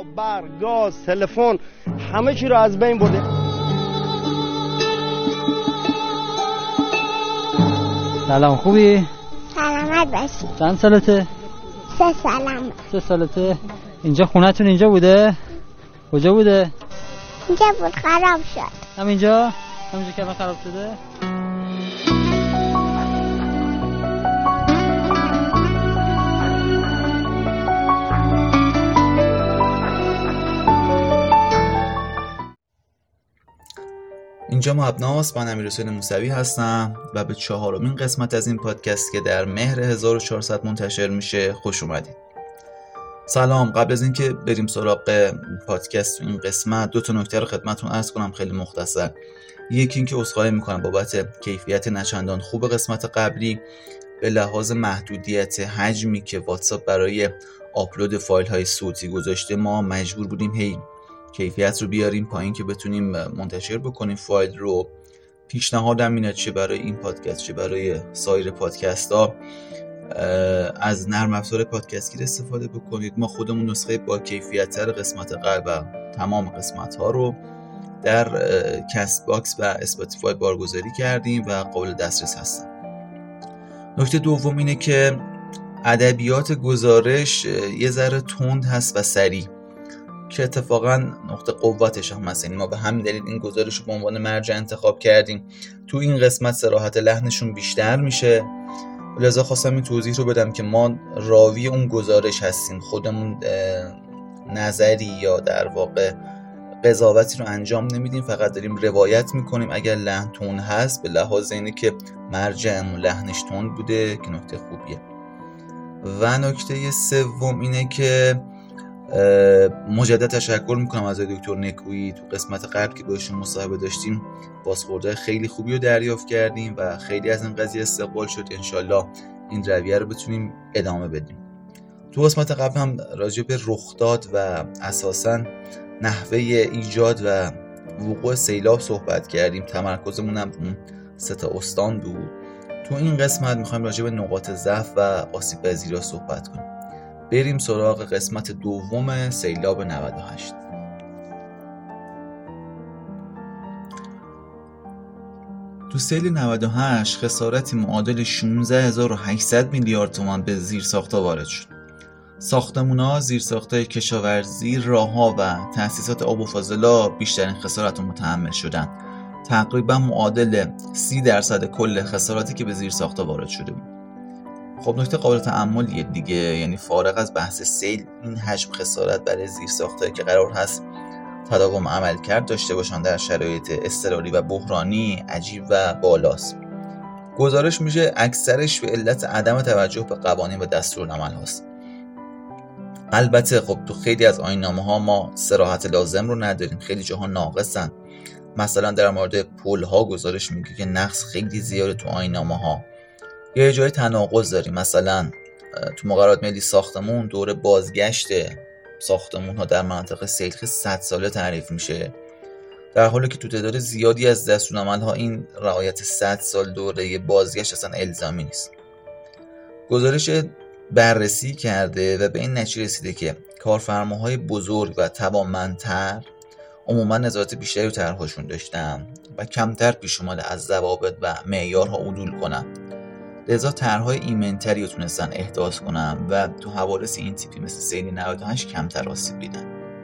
برق، گاز، تلفن، همه چی رو از بین برده. سلام، خوبی؟ سلامت باشی. چند سالته؟ 3 سالم. 3 سالته؟ اینجا خونتون اینجا بوده؟ کجا بوده؟ اینجا بود، خراب شد. همینجا که الان خراب شده؟ اینجا مبناست. من امیرحسین موسوی هستم و به 4مین قسمت از این پادکست که در مهر 1400 منتشر میشه خوش اومدید. سلام. قبل از اینکه بریم سراغ پادکست تو این قسمت 2 نکته رو خدمتتون عرض کنم خیلی مختصر. یکی اینکه عذرخواهی میکنم بابت کیفیت نچندان خوب قسمت قبلی به لحاظ محدودیت حجمی که واتساپ برای آپلود فایل های صوتی گذاشته. ما مجبور بودیم کیفیت رو بیاریم پایین که بتونیم منتشر بکنیم فایل رو. پیشنهادم اینه چه برای این پادکست چه برای سایر پادکست ها از نرم افزار پادکستگیر استفاده بکنید. ما خودمون نسخه با کیفیت تر قسمت قبل و تمام قسمت ها رو در کست باکس و اسپاتیفای بارگذاری کردیم و قابل دسترس هستن. نکته دوم اینه که ادبیات گزارش یه ذره تند هست و سریع که اتفاقا نقطه قوتش هم هست. ما به همین دلیل این گزارش رو به عنوان مرجع انتخاب کردیم. تو این قسمت صراحت لحنشون بیشتر میشه، لذا خواستم این توضیح رو بدم که ما راوی اون گزارش هستیم، خودمون نظری یا در واقع قضاوتی رو انجام نمیدیم، فقط داریم روایت میکنیم. اگر لحن تند هست به لحاظ اینه که مرجعمون لحنش تند بوده که نکته خوبیه. و نکته سوم اینه که مجدد تشکر میکنم از دکتر نکویی. تو قسمت قبل که باشون مصاحبه داشتیم بازخورده خیلی خوبی رو دریافت کردیم و خیلی از این قضیه استقبال شد. انشالله این رویه رو بتونیم ادامه بدیم. تو قسمت قبل هم راجع به رخداد و اساساً نحوه ایجاد و وقوع سیلاب صحبت کردیم. تمرکزمون هم اون 3 استان بود. تو این قسمت میخوایم راجع به نقاط ضعف و آسیب پذیری صحبت کنیم. بریم سراغ قسمت دوم سیلاب 98. تو سیل 98 خسارتی معادل 16800 میلیارد تومان به زیرساخت‌ها وارد شد. ساختمان‌ها، زیرساخت‌های کشاورزی، راه‌ها و تأسیسات آب و فاضلاب بیشترین خسارت رو متحمل شدند. تقریبا معادل 30% کل خساراتی که به زیرساخت‌ها وارد شده بود. خب نکته قابل تأملیه دیگه، یعنی فارغ از بحث سیل این حجم خسارت برای زیرساخت‌هایی که قرار هست تداوم عملکرد داشته باشن در شرایط اضطراری و بحرانی عجیب و بالاست. گزارش میشه اکثرش به علت عدم توجه به قوانین و دستورالعمل هاست. البته خب تو خیلی از آیین‌نامه‌ها ما صراحت لازم رو نداریم، خیلی جاها ناقصن. مثلا در مورد پل‌ها گزارش میگه که نقص خیلی زیاده تو آیین‌نامه‌ها. یه جای تناقض داریم، مثلا تو مقررات ملی ساختمون دوره بازگشت ساختمون ها در مناطق سیلخ 100 ساله تعریف میشه، در حالی که تو تعداد زیادی از دستورالعمل ها این رعایت 100 سال دوره بازگشت اصلا الزامی نیست. گزارش بررسی کرده و به این نتیجه رسیده که کارفرماهای بزرگ و توانمندتر عموما نظارت بیشتری رو طرح‌هاشون داشتن و کمتر پیش اومده از ضوابط و معیارها عدول کنن. لذا طرح‌های ایمن‌تری رو تونستن احداث کنن و تو حوادث این تیپی مثل سیل 98 کمتر آسیب دیدن.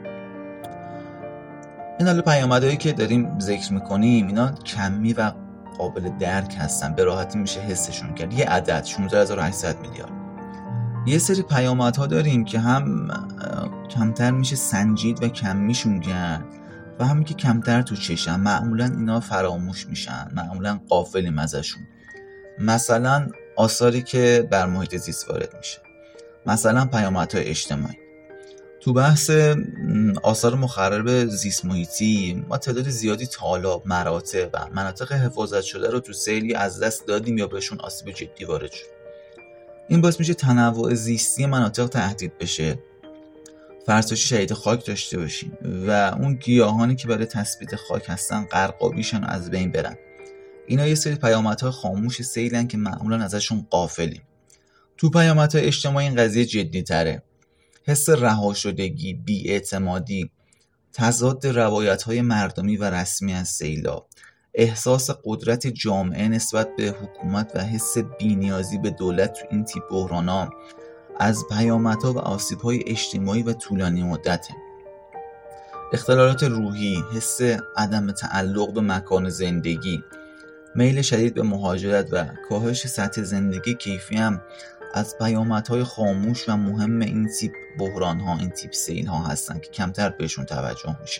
این حالا پیامدهایی که داریم ذکر میکنیم اینا کمی و قابل درک هستن، به راحتی میشه حسشون کرد. یه عدد 16800 میلیارد. یه سری پیامدها داریم که هم کمتر میشه سنجید و کمیشون کرد و همین که کمتر تو چشم معمولا اینا فراموش میشن، معمولا غافلیم ازشون. مثلا آثاری که بر محیط زیست وارد میشه، مثلا پیامدهای اجتماعی. تو بحث آثار مخرب زیست محیطی ما تعداد زیادی تالاب، مراتع و مناطق حفاظت شده رو تو سیلی از دست دادیم یا بهشون آسیب جدی وارد شد. این باعث میشه تنوع زیستی مناطق تهدید بشه، فرسایش شدید خاک داشته باشیم و اون گیاهانی که برای تثبیت خاک هستن غرقابیشن و از بین برن. اینا یه سری پیامدهای خاموش سیلن که معمولا ازشون غافلیم. تو پیامدهای اجتماعی این قضیه جدی تره. حس رهاشدگی، بی‌اعتمادی، تضاد روایت‌های مردمی و رسمی از سیلاب، احساس قدرت جامعه نسبت به حکومت و حس بی‌نیازی به دولت تو این تیپ بحران‌ها از پیامدها و آسیب‌های اجتماعی و طولانی مدته. اختلالات روحی، حس عدم تعلق به مکان زندگی، میل شدید به مهاجرت و کاهش سطح زندگی کیفی هم از پیامدهای خاموش و مهم این تیپ بحران‌ها، این تیپ سیل‌ها هستن که کمتر بهشون توجه میشه.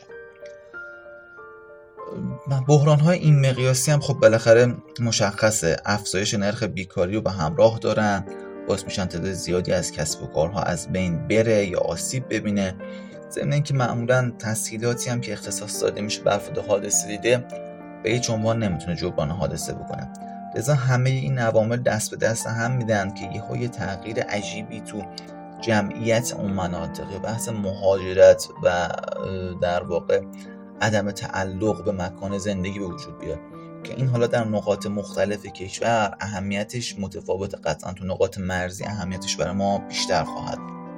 بحران‌های این مقیاسی هم خب بالاخره مشخصه، افزایش نرخ بیکاری رو به همراه دارن، باعث میشن تعداد زیادی از کسب و کارها از بین بره یا آسیب ببینه. ضمن اینکه معمولاً تسهیلاتی هم که اختصاص داده میشه بر افراد حادثه دیده به هیچ عنوان نمیتونه جبران حادثه بکنه. لذا همه این عوامل دست به دست هم میدن که یه تغییر عجیبی تو جمعیت اون مناطق، بحث مهاجرت و در واقع عدم تعلق به مکان زندگی به وجود بیاد که این حالا در نقاط مختلف کشور اهمیتش متفاوت. قطعا تو نقاط مرزی اهمیتش برای ما بیشتر خواهد.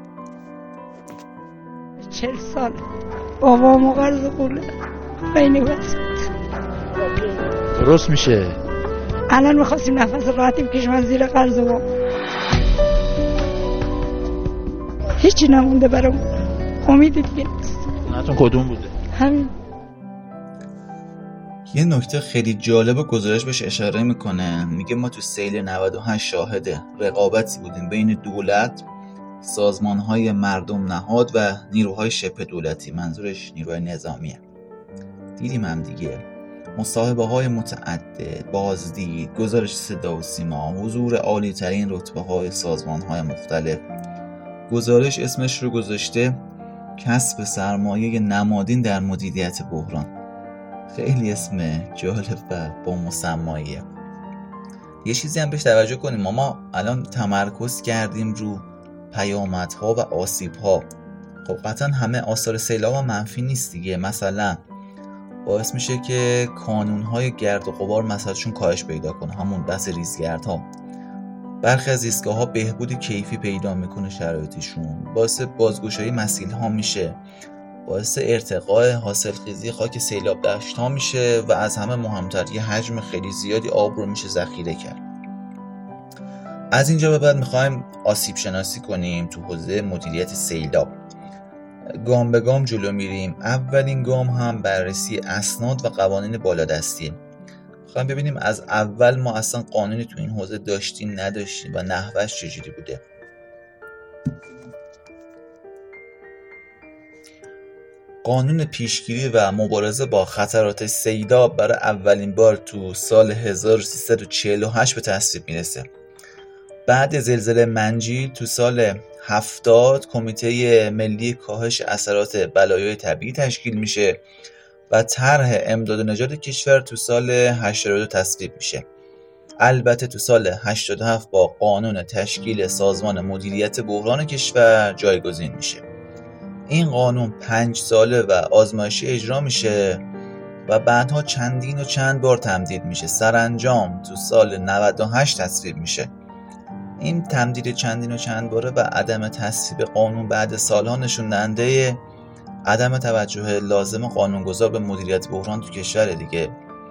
40 سال بابامو قرض قوله بینی واسه درست میشه. الان میخواستیم نفس راحتی بکشیم از زیر قرض بابا، هیچی نمونده برام، امیدی دیگه نیست. خونتون کدوم بوده؟ همین. یه نکته خیلی جالب و گزارش بهش اشاره میکنه، میگه ما تو سیل 98 شاهد رقابتی بودیم بین دولت، سازمانهای مردم نهاد و نیروهای شبه دولتی، منظورش نیروهای نظامیه. دیدیم هم دیگه مصاحبه های متعدد، بازدید، گزارش صدا و سیما، حضور عالی ترین رتبه های سازمان های مختلف. گزارش اسمش رو گذاشته کسب سرمایه نمادین در مدیریت بحران. خیلی اسم جالب و با مسماییه. یه چیزی هم بهش توجه کنیم، ما الان تمرکز کردیم رو پیامدها و آسیبها. خب قطعا همه آثار سیلاب منفی نیست دیگه. مثلا باعث میشه که کانونهای گرد و غبار مساحتشون کاهش پیدا کنه، همون بحث ریزگردها. برخی از ایستگاه‌ها بهبود کیفی پیدا میکنه شرایطشون، باعث بازگشایی مسیل‌ها میشه، باعث ارتقاء حاصلخیزی خاک سیلاب دشت‌ها میشه و از همه مهمتر یه حجم خیلی زیادی آب رو میشه ذخیره کرد. از اینجا به بعد میخوایم آسیب شناسی کنیم تو حوزه مدیریت سیلاب. گام به گام جلو میریم. اولین گام هم بررسی اسناد و قوانین بالادستیه. میخوایم ببینیم از اول ما اصلا قانونی تو این حوزه داشتیم نداشتیم و نحوش چجوری بوده. قانون پیشگیری و مبارزه با خطرات سیلاب برای اولین بار تو سال 1348 به تصویب میرسه. بعد زلزله منجیل تو سال 70 کمیته ملی کاهش اثرات بلایای طبیعی تشکیل میشه و طرح امداد و نجات کشور تو سال 82 تصویب میشه. البته تو سال 87 با قانون تشکیل سازمان مدیریت بحران کشور جایگزین میشه. این قانون 5 ساله و آزمایشی اجرا میشه و بعدها چند بار تمدید میشه. سرانجام تو سال 98 تصویب میشه. این تمدید چند باره و عدم تصویب قانون بعد سالها نشون دهنده عدم توجه لازم قانونگذار به مدیریت بحران تو کشور دیگه.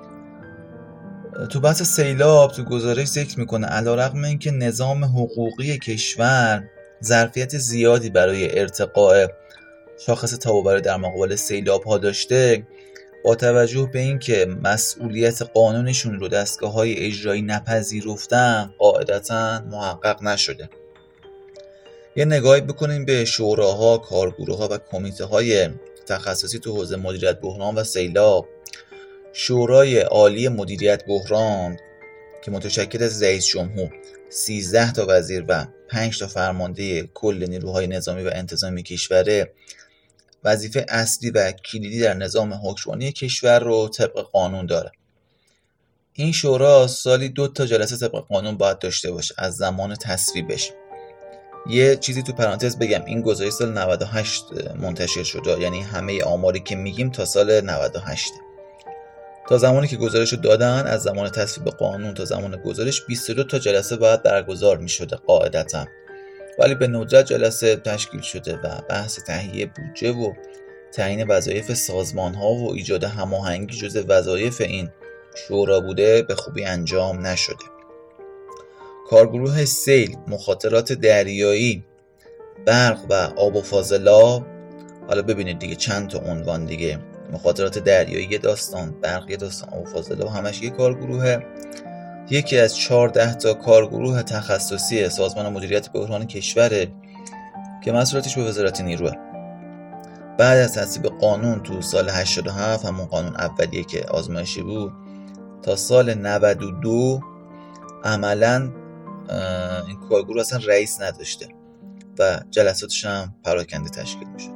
تو بحث سیلاب تو گزارش ذکر میکنه علیرغم اینکه نظام حقوقی کشور ظرفیت زیادی برای ارتقاء شاخص تاب‌آور در مقابل سیلاب ها داشته، با توجه به اینکه مسئولیت قانونشون رو دستگاه‌های اجرایی نپذیرفتن قاعدتاً محقق نشده. یه نگاهی بکنیم به شوراها، کارگروه‌ها و کمیته‌های تخصصی تو حوزه مدیریت بحران و سیلاب. شورای عالی مدیریت بحران که متشکل از رئیس جمهور، 13 تا وزیر و 5 تا فرمانده کل نیروهای نظامی و انتظامی کشوره، وظیفه اصلی و کلیدی در نظام حکمرانی کشور رو طبق قانون داره. این شورا سالی 2 تا جلسه طبق قانون باید داشته باشه از زمان تصویبش. یه چیزی تو پرانتز بگم، این گزارش سال 98 منتشر شده، یعنی همه آماری که میگیم تا سال 98. تا زمانی که گزارش رو دادن، از زمان تصویب قانون تا زمان گزارش 22 تا جلسه باید برگزار میشده قاعدتا. ولی به ندرت جلسه تشکیل شده و بحث تهیه بودجه و تعیین وظایف سازمان‌ها و ایجاد هماهنگی جزو وظایف این شورا بوده به خوبی انجام نشده. کارگروه سیل، مخاطرات دریایی، برق و آب و فاضلاب، حالا ببینید دیگه چند تا عنوان دیگه، مخاطرات دریایی یه داستان، برق یه داستان، آب و فاضلاب همش یه کارگروهه. یکی از 14 تا کارگروه تخصصی سازمان مدیریت بحران کشوره که مسئولیتش به وزارت نیروه. بعد از تصویب قانون تو سال 87، همون قانون اولیه که آزمایشی بود، تا سال 92 عملاً این کارگروه اصلا رئیس نداشته و جلساتش هم پراکنده تشکیل میشه.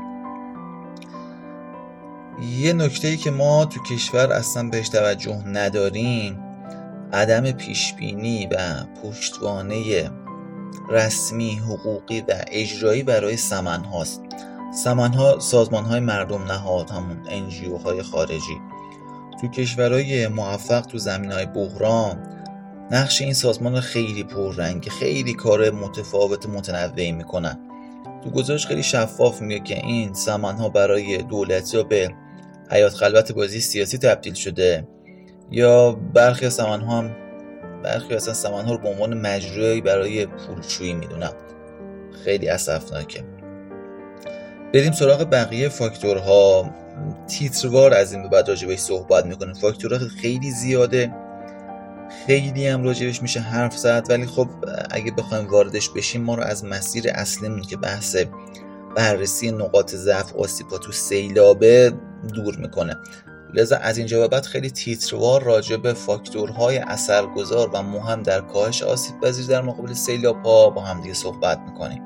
یه نکته‌ای که ما تو کشور اصلا بهش توجه نداریم، عدم پیشبینی و پشتوانه رسمی، حقوقی و اجرایی برای سمن هاست. سمن ها سازمان های مردم نهاد، همون NGO های خارجی. تو کشورهای موفق تو زمین های بحران نقش این سازمان خیلی پررنگ، خیلی کار متفاوت متنوعی میکنن. تو گزارش خیلی شفاف میگه که این سمن ها برای دولتی ها به حیات خلوت بازی سیاسی تبدیل شده، یا برخی از سمن ها رو به عنوان مجروحی برای پولشویی میدونن. خیلی اسفناکه. بریم سراغ بقیه فاکتورها. تیتروار از این به بعد راجبش صحبت میکنیم. فاکتورها خیلی زیاده، خیلی هم راجبش میشه حرف زد، ولی خب اگه بخوایم واردش بشیم ما رو از مسیر اصلیمون که بحث بررسی نقاط ضعف آسیب‌ها تو سیلابه دور میکنه. لذا از اینجا به بعد خیلی تیتروار راجب فاکتورهای اثرگذار و مهم در کاهش آسیب‌پذیری در مقابل سیلاب‌ها با هم دیگه صحبت میکنیم.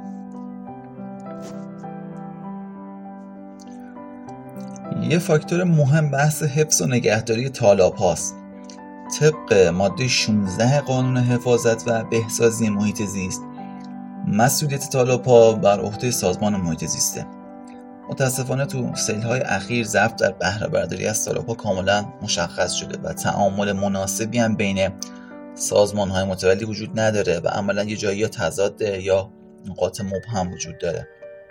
یه فاکتور مهم بحث حفظ و نگهداری تالاب هاست. طبق ماده 16 قانون حفاظت و بهسازی محیط زیست، مسئولیت تالاب ها بر عهده سازمان محیط زیسته. متاسفانه تو سیل‌های اخیر ضعف در بهره برداری از تالاب ها کاملا مشخص شده و تعامل مناسبی هم بین سازمان های متولی وجود نداره و عملا یه جایی تضاد یا نقاط مبهم وجود داره.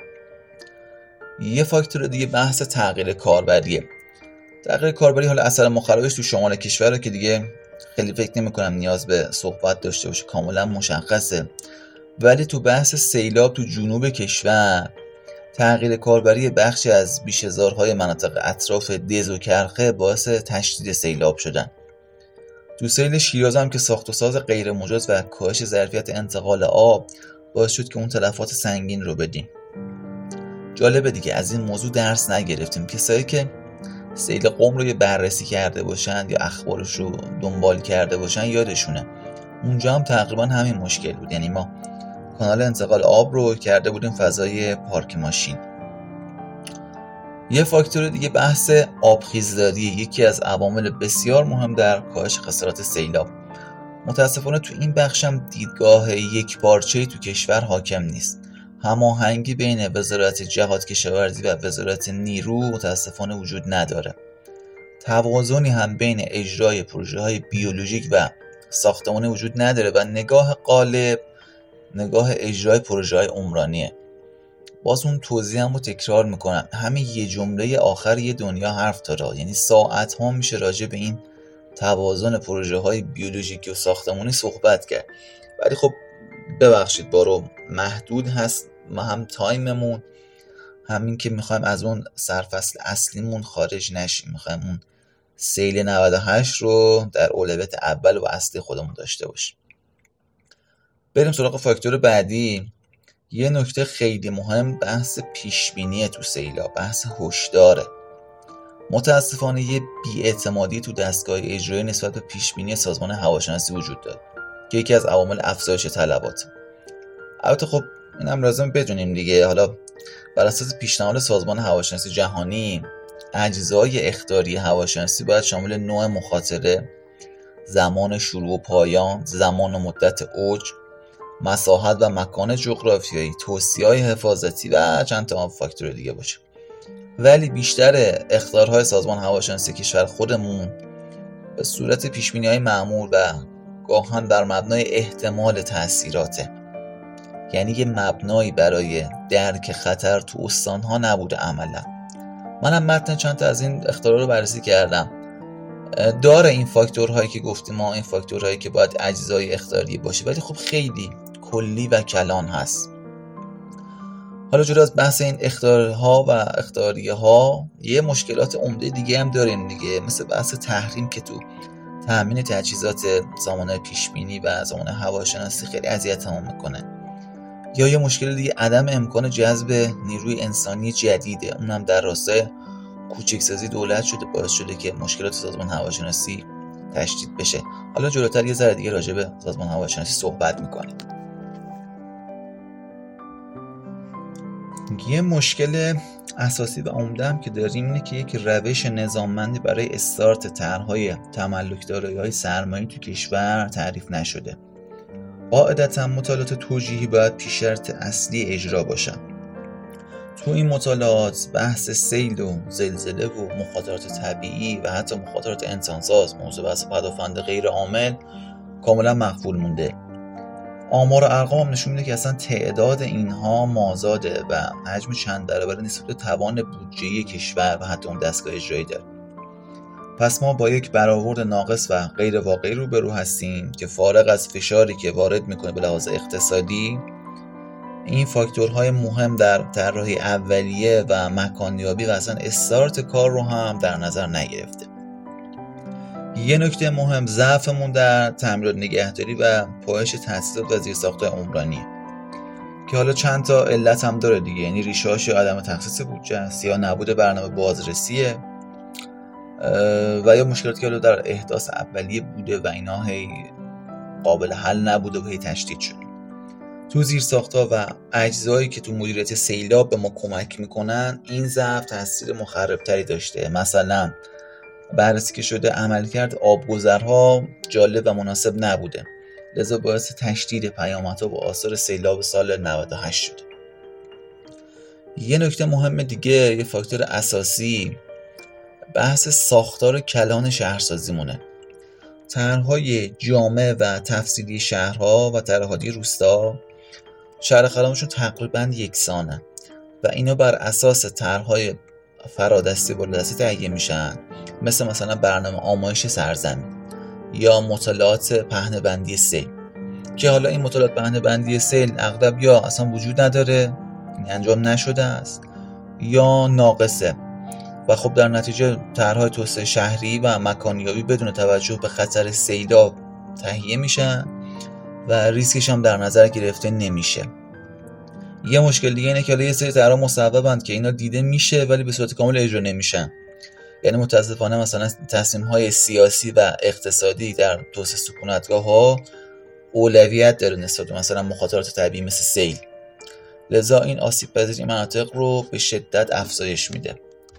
یه فاکتور دیگه بحث تغییر کاربریه. تغییر کاربری حالا اثر مخربش تو شمال کشور که دیگه خیلی فکر نمی‌کنم نیاز به صحبت داشته باشه، کاملا مشخصه. ولی تو بحث سیلاب تو جنوب کشور تغییر کاربری بخشی از بیشهزارهای مناطق اطراف دز و کرخه باعث تشدید سیلاب شدن. تو سیل شیراز هم که ساخت و ساز غیر مجاز و کاهش ظرفیت انتقال آب باعث شد که اون تلفات سنگین رو بدیم. جالبه دیگه از این موضوع درس نگرفتیم. کسایی که سیل قم رو بررسی کرده باشن یا اخبارش رو دنبال کرده باشن یادشونه اونجا هم تقریبا همین مشکل بود. یعنی ما کانال انتقال آب رو کرده بودیم فضای پارک ماشین. یه فاکتور دیگه بحث آبخیزداری، یکی از عوامل بسیار مهم در کاهش خسارات سیلاب. متاسفانه تو این بخش هم دیدگاه یکپارچه‌ای تو کشور حاکم نیست. هماهنگی بین وزارت جهاد کشاورزی و وزارت نیرو متاسفانه وجود نداره. توازنی هم بین اجرای پروژه‌های بیولوژیک و ساختمانی وجود نداره و نگاه غالب نگاه اجرای پروژه‌های عمرانیه. باز اون توضیح هم رو تکرار میکنم، همین یه جمله آخر یه دنیا حرف داره. یعنی ساعت ها میشه راجع به این توازن پروژه‌های بیولوژیکی و ساختمانی صحبت کرد، ولی خب ببخشید بارو محدود هست. ما هم تایممون همین که میخوایم از اون سرفصل اصلیمون خارج نشیم، میخوایم اون سیل 98 رو در اولویت اول و اصلی خودمون داشته باشیم. بریم سراغ فاکتور بعدی. یه نکته خیلی مهم بحث پیشبینی تو سیلا، بحث هشداره. متاسفانه یه بی‌اعتمادی تو دستگاه اجرایی نسبت به پیشبینی سازمان هواشناسی وجود داره که یکی از عوامل افزایش طلبات. البته خب اینم لازم بدونیم دیگه، حالا بر اساس پیشنهاد سازمان هواشناسی جهانی اجزای اخطاری هواشناسی باید شامل نوع مخاطره، زمان شروع و پایان، زمان و مدت اوج، مساحت و مکان جغرافیایی، توصیه‌های حفاظتی و چند تا فاکتور دیگه باشه. ولی بیشتر اخطارهای سازمان هواشناسی کشور خودمون به صورت پیشبینی‌های معمول و گاهن بر مبنای احتمال تأثیراته. یعنی یه مبنایی برای درک خطر تو استان‌ها نبوده عملا. منم متن چند تا از این اخطارها رو بررسی کردم. داره این فاکتورهایی که گفتیم ما، این فاکتورهایی که باید اجزای اخطاری باشه، ولی خب خیلی کلی و کلان هست. حالا جدا از بحث این اخطارها و اخطاریه ها، یه مشکلات عمده دیگه هم داریم دیگه، مثل بحث تحریم که تو تامین تجهیزات سامانه پیشبینی و سامانه هواشناسی خیلی اذیتمون میکنه. یا یه مشکل دیگه عدم امکان جذب نیروی انسانی جدیده، اونم در راستای کوچکسازی دولت شده، باعث شده که مشکلات سازمان هواشناسی تشدید بشه. حالا جلوتر یه ذره دیگه راجع به سازمان هواشناسی صحبت میکنیم. یه مشکل اساسی و عمده هم که داریم اینه که یک روش نظاممندی برای استارت طرح‌های تملک‌دارایی‌های سرمایه‌ای تو کشور تعریف نشده. قاعدتاً مطالعات توجیهی باید پیش شرط اصلی اجرا باشن. تو این مطالعات بحث سیل و زلزله و مخاطرات طبیعی و حتی مخاطرات انسانساز، موضوع بحث پدافند غیر عامل، کاملا مغفول مونده. آمار و ارقام هم نشون میده که اصلا تعداد اینها مازاده و حجم چند برابر نسبت به توان بودجه کشور و حتی اون دستگاه اجرایی داره. پس ما با یک برآورد ناقص و غیر واقعی روبرو هستیم که فارغ از فشاری که وارد میکنه به لحاظ اقتصادی، این فاکتورهای مهم در طراحی اولیه و مکانیابی و اصلا استارت کار رو هم در نظر نگرفته. یه نکته مهم ضعفمون در تعمیرات نگهداری و پایش تاسیسات و زیرساخت‌های عمرانیه که حالا چند تا علت هم داره دیگه، یعنی ریشه‌هاش یا عدم تخصیص بودجه است یا نبود برنامه بازرسیه و یا مشکلاتی که حالا در احداث اولیه بوده و اینا هی قابل حل نبوده و هی تشدید شده. تو زیرساخت‌ها و اجزایی که تو مدیریت سیلاب به ما کمک میکنن این ضعف تاثیر مخربتری داشته. مثلا بررسی که شده عملکرد آبگذرها جالب و مناسب نبوده، لذا باعث تشدید پیامدها و آثار سیلاب سال 98 شده. یه نکته مهم دیگه، یه فاکتور اساسی، بحث ساختار کلان شهرسازی مونه. طرح‌های جامع و تفصیلی شهرها و طرح‌های روستا شهر خدماتشون تقریباً یکسانه و اینا بر اساس طرح‌های فرادستی بالادستی تهیه میشن، مثلا برنامه آمایش سرزمین یا مطالعات پهنه‌بندی سیل که حالا این مطالعات پهنه‌بندی سیل اغلب یا اصلا وجود نداره، انجام نشده است، یا ناقصه و خب در نتیجه طرح‌های توسعه شهری و مکانیابی بدون توجه به خطر سیلاب تهیه میشن و ریسکش هم در نظر گرفته نمیشه. یه مشکل دیگه اینه که یه سری طرح‌ها مصوبند که اینا دیده میشه ولی به صورت کامل اجرا نمیشن. یعنی متاسفانه مثلا تصمیم‌های سیاسی و اقتصادی در توسعه سکونتگاه‌ها اولویت داره نسبت به مثلا مخاطرات طبیعی مثل سیل. لذا این آسیب‌پذیری مناطق رو به شدت افزایش میده.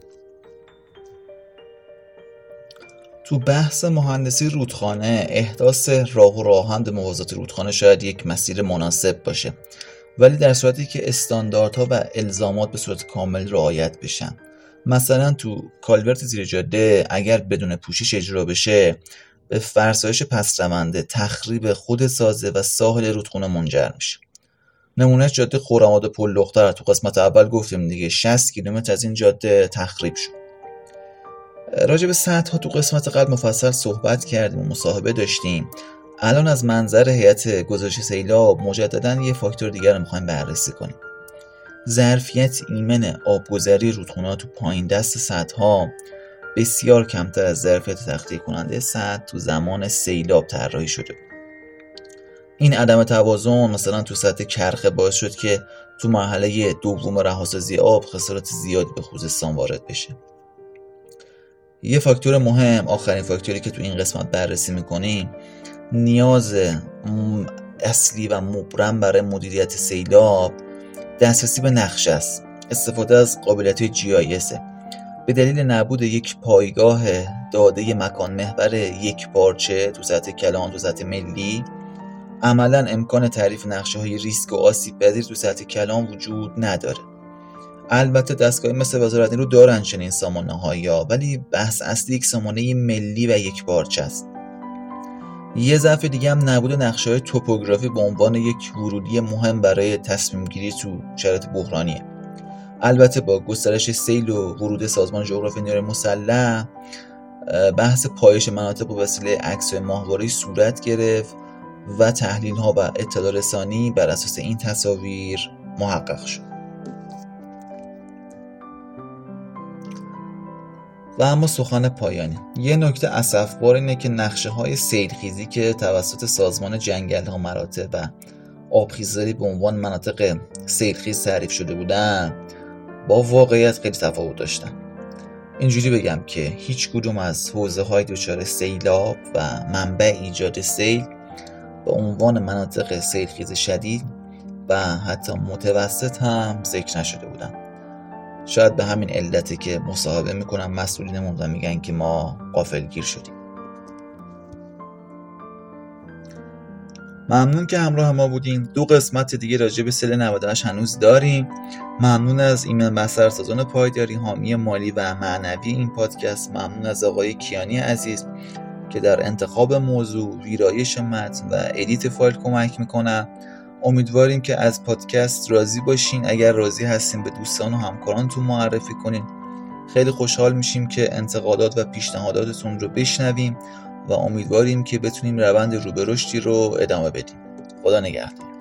تو بحث مهندسی رودخانه، احداث راه و راهند موازات رودخانه شاید یک مسیر مناسب باشه، ولی در صورتی که استانداردها و الزامات به صورت کامل رعایت بشن. مثلا تو کالورت زیر جاده اگر بدون پوشش اجرا بشه به فرسایش پس‌رونده، تخریب خود سازه و ساحل رودخانه منجر میشه. نمونهش جاده خرم‌آباد پل دختر، تو قسمت اول گفتیم دیگه 60 کیلومتر از این جاده تخریب شد. راجع به سدها تو قسمت قبل مفصل صحبت کردیم و مصاحبه داشتیم. الان از منظر هیئت گزارش سیلاب مجددا یه فاکتور دیگر رو می‌خوایم بررسی کنیم. ظرفیت ایمن آبگذری رودخانه‌ها تو پایین دست سدها بسیار کمتر از ظرفیت تخلیه کننده سد تو زمان سیلاب طراحی شده. این عدم توازن مثلا تو سد کرخه باعث شد که تو مرحله دوم رهاسازی آب خسارات زیادی به خوزستان وارد بشه. یه فاکتور مهم، آخرین فاکتوری که تو این قسمت بررسی میکنیم، نیاز اصلی و مبرم برای مدیریت سیلاب دسترسی به نقشه است. استفاده از قابلیت GIS به دلیل نبود یک پایگاه داده مکان محور یک پارچه تو سطح کلان، تو سطح ملی، عملا امکان تعریف نقشه های ریسک و آسیب پذیر تو سطح کلان وجود نداره. البته دستگاهی مثل وزارت نیرو دارن چنین سامانه هایی، ولی بحث اصلی یک سامانه ملی و یک پارچه است. یه ضعف دیگه هم نبود نقشه‌های توپوگرافی به عنوان یک ورودی مهم برای تصمیم گیری تو شرایط بحرانیه. البته با گسترش سیل و ورود سازمان جغرافی نیروی مسلح، بحث پایش مناطق به وسیله عکس‌های ماهواره‌ای صورت گرفت و تحلیل‌ها و اطلاع رسانی بر اساس این تصاویر محقق شد. و اما سخن پایانی، یه نکته اسفبار اینه که نقشه‌های سیلخیزی که توسط سازمان جنگل‌ها مراتع و آبخیزداری به عنوان مناطق سیلخیز تعریف شده بودن با واقعیت خیلی تفاوت داشتن. اینجوری بگم که هیچ کدوم از حوزه‌های دچار سیلاب و منبع ایجاد سیل به عنوان مناطق سیلخیز شدید و حتی متوسط هم ذکر نشده بودن. شاید به همین علته که مصاحبه میکنن مسئولینمون و میگن که ما غافلگیر شدیم. ممنون که همراه ما بودین. 2 قسمت دیگه راجع به سیل 98 هنوز داریم. ممنون از ایمن بسترسازان پایداری، حامی مالی و معنوی این پادکست. ممنون از آقای کیانی عزیز که در انتخاب موضوع، ویرایش متن و ادیت فایل کمک میکنن. امیدواریم که از پادکست راضی باشین. اگر راضی هستین به دوستان و همکارانتون معرفی کنین. خیلی خوشحال میشیم که انتقادات و پیشنهاداتتون رو بشنویم و امیدواریم که بتونیم روند رو به رشدی رو ادامه بدیم. خدا نگهدار.